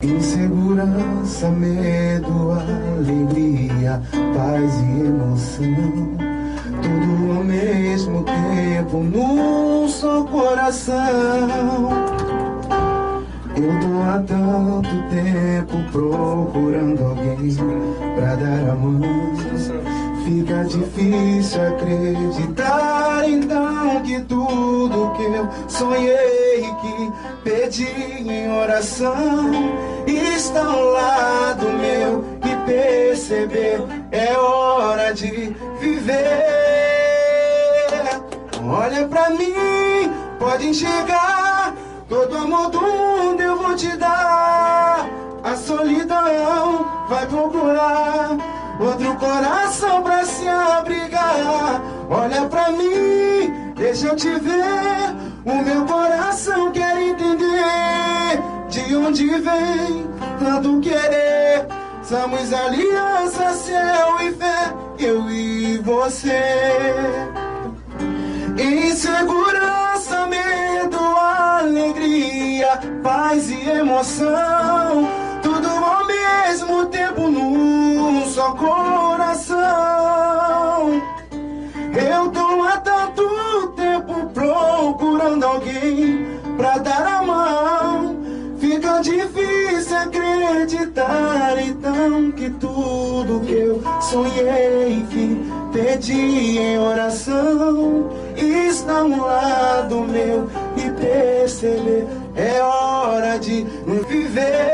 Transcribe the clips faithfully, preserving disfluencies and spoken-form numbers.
Insegurança, medo, alegria, paz e emoção, tudo ao mesmo tempo num só coração. Eu tô há tanto tempo procurando alguém pra dar a mão. Fica difícil acreditar então que tudo que eu sonhei, que pedi em oração, está ao lado meu e perceber é hora de viver. Olha pra mim, pode enxergar, todo amor do mundo eu vou te dar. A solidão vai procurar outro coração pra se abrigar. Olha pra mim, deixa eu te ver. O meu coração quer entender de onde vem tanto querer. Somos aliança, céu e fé, eu e você. Insegurança, medo, alegria, paz e emoção, tudo ao mesmo tempo num só coração. Eu tô há tanto tempo procurando alguém pra dar a mão. Fica difícil acreditar então que tudo que eu sonhei, que pedi em oração, está um lado meu e perceber é hora de viver.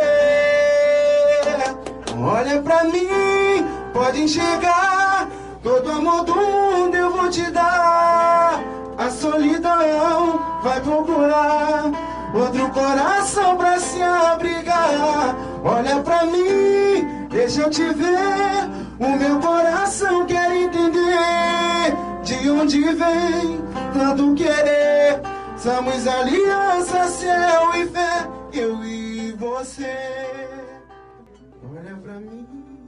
Olha pra mim, pode enxergar, todo amor do mundo eu vou te dar. A solidão vai procurar outro coração pra se abrigar. Olha pra mim, deixa eu te ver. O meu coração quer entender de onde vem tanto querer. Somos aliança, céu e fé, eu e você. Olha pra mim.